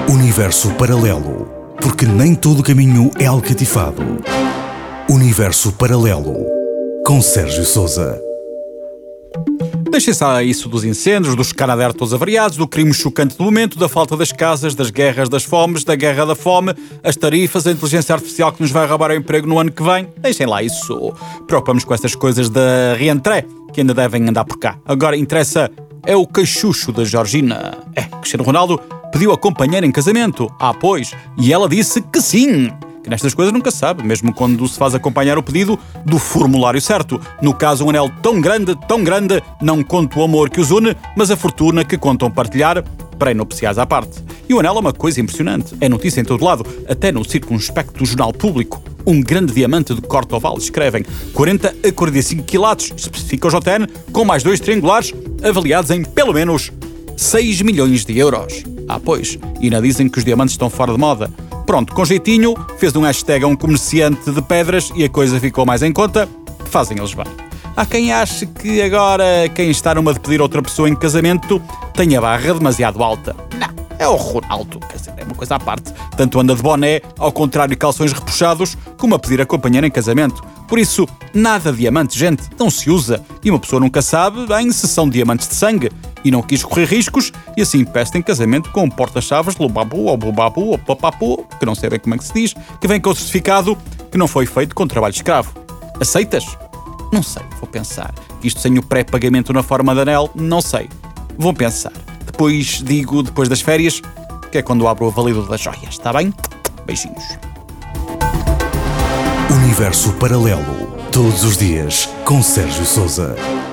Universo paralelo, porque nem todo caminho é alcatifado. Universo paralelo, com Sérgio Sousa. Deixem-se a isso dos incêndios, dos Canadair todos avariados, do crime chocante do momento, da falta das casas, das guerras das fomes, da guerra da fome, as tarifas, a inteligência artificial que nos vai roubar o emprego no ano que vem. Deixem lá isso. Preocupamos com essas coisas da reentrée, que ainda devem andar por cá. Agora interessa é o cachucho da Georgina. Cristiano Ronaldo pediu a companheira em casamento. Pois. E ela disse que sim. Que nestas coisas nunca se sabe, mesmo quando se faz acompanhar o pedido do formulário certo. No caso, um anel tão grande, não conta o amor que os une, mas a fortuna que contam partilhar, pré-nupciais à parte. E o anel é uma coisa impressionante. É notícia em todo lado, até no circunspecto jornal público. Um grande diamante de corte oval, escrevem 40 a 45 quilates, especifica o JN, com mais 2 triangulares, avaliados em pelo menos 6 milhões de euros. Pois, e ainda dizem que os diamantes estão fora de moda. Pronto, com jeitinho, fez um hashtag a um comerciante de pedras e a coisa ficou mais em conta. Fazem eles bem. Há quem ache que agora quem está numa de pedir outra pessoa em casamento tem a barra demasiado alta. Não, é o Ronaldo, quer dizer, é uma coisa à parte. Tanto anda de boné, ao contrário de calções repuxados, como a pedir a companheira em casamento. Por isso, nada de diamante, gente, não se usa. E uma pessoa nunca sabe bem se são diamantes de sangue. E não quis correr riscos, e assim pede em casamento com um porta-chaves de lubabu ou bubabu ou papapu, que não sei bem como é que se diz, que vem com o certificado que não foi feito com trabalho escravo. Aceitas? Não sei, vou pensar. Isto sem o pré-pagamento na forma de anel, não sei. Vou pensar. Depois digo, depois das férias, que é quando abro o validador das joias, está bem? Beijinhos. Universo paralelo, todos os dias, com Sérgio Sousa.